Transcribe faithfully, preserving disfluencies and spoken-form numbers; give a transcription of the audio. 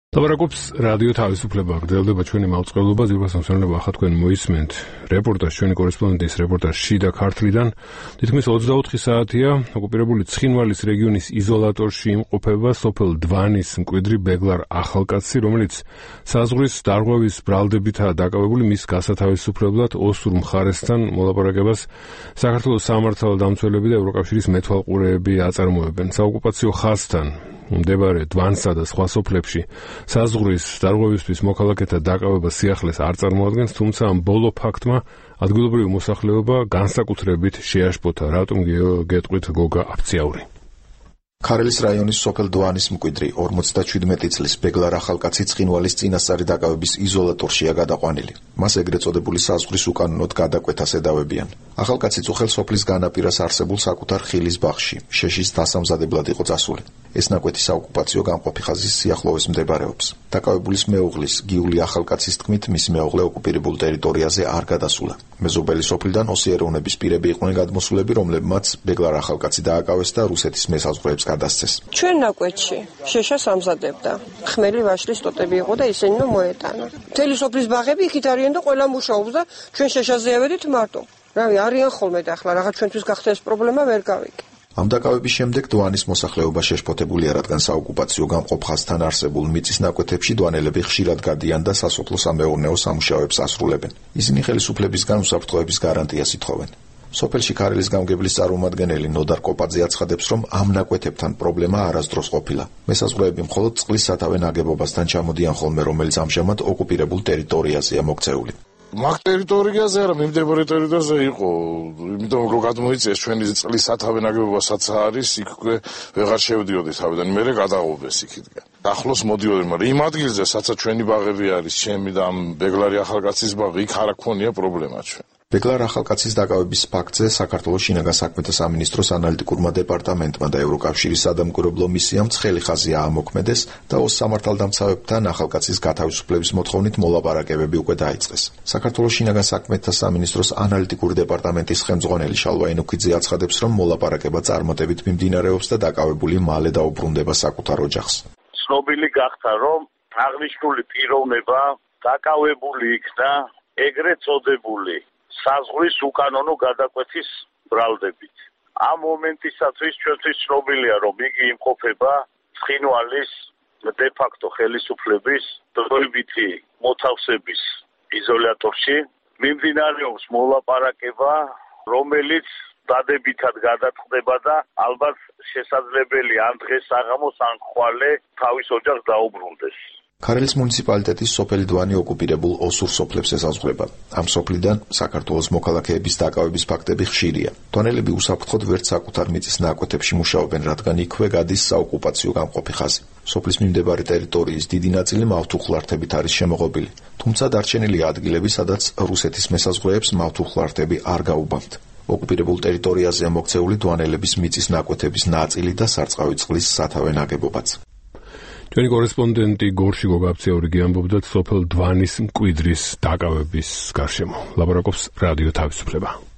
ლაპარაკობს რადიო თავისუფლება, გრძელდება ჩვენი მაუწყებლობა, ზირბას ამსვენებლება ახლა თქვენ მოისმენთ რეპორტაჟს ჩვენი კორესპონდენტის რეპორტაჟს შიდა ქართლიდან. თითქმის ოცდაოთხი საათია ოკუპირებული ცხინვალის რეგიონის იზოლატორში იმყოფება სოფელ დვანის მკვიდრი ბეგლარ ახალკაცი, რომელიც საზღვრის დარღვევის ბრალდებითაა დაკავებული. მის გასათავისუფლებლად ოსურ მხარესთან მოლაპარაკებას საქართველოს სამართალ დამცველები და ევროკავშირის მეთვალყურეები აწარმოებენ. საოკუპაციო ხაზთან მდებარე დვანსა და სხვა სოფლებში საზღვრის დარღვევისთვის მოქალაქეთა დაკავება სიახლეს არ წარმოადგენს, თუმცა ამ ბოლო ფაქტმა ადგილობრივი მოსახლეობა განსაკუთრებით შეაშფოთა. რატომ გეტყვით გოგა აფციაური? ქარელის რაიონის სოფელ დვანის მკვიდრი ორმოცდაჩვიდმეტი წლის ბეგლარ ახალკაცი ცხინვალის წინასწარი დაკავების იზოლატორშია გადაყვანილი. მას ეგრეთ წოდებული საზღვრის უკანონოდ გადაკვეთას ედავებიან. ახალკაცი წუხელ სოფლის განაპირას არსებულ საკუთარ ხილის ბაღში შეშის დასამზადებლად იყო წასული. ეს ნაკვეთი საოკუპაციო გამყოფი ხაზის სიახლოვეს მდებარეობს. დაკავებულის მეუღლის გიული ახალკაცის თქმით, მისი მეუღლე ოკუპირებულ ტერიტორიაზე არ გადასულა. მეზობელი სოფლიდან ოსი ეროვნების პირები იყვნენ გადმოსულები, რომლებმაც ბეგლარ ახალკაცი დააკავეს და რუსეთის მესაზღვრეებს გადასცეს. ჩვენ ნაკვეთში შეშას ამზადებდა. ხმელი ვაშლის ტოტები იყო და ისინი მოეტანა. მთელი სოფლის ბაღები იქით არიან და ყველა მუშაობს და ჩვენ შეშაზე ავედით მარტო. რავი, არიან ხოლმე და ახლა რაღაც ჩვენთვის გახდა ეს პრობლემა ვერ გავიგე. ამ დაკავების შემდეგ დვანის მოსახლეობა შეშფოთებულია, რადგან საოკუპაციო გამყოფ ხაზთან არსებულ მიწის ნაკვეთებში დვანელები ხშირად გადიან და სასოფლო-სამეურნეო სამუშაოებს ასრულებენ. ისინი ხელისუფლებისგან უსაფრთხოების გარანტიას ითხოვენ. სოფელში ქარელის გამგებლის წარმომადგენელი ნოდარ კოპაძე აცხადებს, რომ ამ ნაკვეთებთან პრობლემა არასდროს ყოფილა. მესაზღვრეები მხოლოდ წყლის სათავე ნაგებობასთან ჩამოდიან ხოლმე, რომელიც ამჟამად ოკუპირებულ ტერიტორიაზეა მოქცეული. მაგ ტერიტორიაზე არა, მიმდებარე ტერიტორიაზე იყო, იმიტომ რომ გადმოიწეს ჩვენი წყლის სათავე ნაგებობასაც არის, იქ ვეღარ შევდიოდი თავიდან, მერე გადაღობეს იქიდან. ახლოს მოდიოდნენ, მაგრამ იმ ადგილზე, სადაც ჩვენი ბაღები არის, ჩემი და ამ ბეგლარი ახალკაცის ბაღი, იქ არ აქონია პრობლემა ჩვენ. ბეგლარ ახალკაცის დაკავების ფაქტზე საქართველოს შინაგან საქმეთა სამინისტროს ანალიტიკურმა დეპარტამენტმა და ევროკავშირის სადამკვირვებლო მისიამ ცხელი ხაზი აამოქმედეს და ოს სამართალდამცავებთან ახალკაცის გათავისუფლების მოთხოვნით მოლაპარაკებები უკვე დაიწყეს. საქართველოს შინაგან საქმეთა სამინისტროს ანალიტიკური დეპარტამენტის ხელმძღვანელი შალვა ენოქიძე აცხადებს, რომ მოლაპარაკება წარმატებით მიმდინარეობს და დაკავებული მალე დაუბრუნდება საკუთარ ოჯახს. ცნობილი გახდა, რომ აღნიშნული პიროვნება დაკავებული იქნა ეგრეთ წოდებული საზღვრის უკანონო გადაკვეთის ბრალდებით. ამ მომენტისათვის ჩვენთვის ცნობილია, რომ იგი იმყოფება ცხინვალის დე-ფაქტო ხელისუფლების დროებითი მოთავსების იზოლატორში. მიმდინარეობს მოლაპარაკება, რომელიც დადებითად გადაწყდება და ალბათ შესაძლებელია ამ დღეს საღამოს ან ხვალე თავის ოჯახს დაუბრუნდეს. ქარელის მუნიციპალიტეტის სოფელი დვანი ოკუპირებულ ოსურ სოფლებს ესაზღვრება. ამ სოფლიდან საქართველოს მოქალაქეების დაკავების ფაქტები ხშირია. დვანელები უსაფრთხოდ ვერც საკუთარ მიწის ნაკვეთებში მუშაობენ, რადგან იქვე გადის საოკუპაციო გამყოფი ხაზი. სოფლის მიმდებარე ტერიტორიის დიდი ნაწილი მავთუხლართებით არის შემოღობილი. თუმცა დარჩენილია ადგილები, სადაც რუსეთის მესაზღვრეებს მავთუხლართები არ გაუბამთ. ოკუპირებულ ტერიტორიაზეა მოქცეული დვანელების მიწის ნაკვეთების ნაწილი და სარწყავი წყლის სათავე ნაგებობაც. ჩვენი კორესპონდენტი გორში გოგა აფციაური გიამბობდა სოფელ დვანის მკვიდრის დაკავების გარშემო. ლაპარაკობს რადიო თავისუფლება.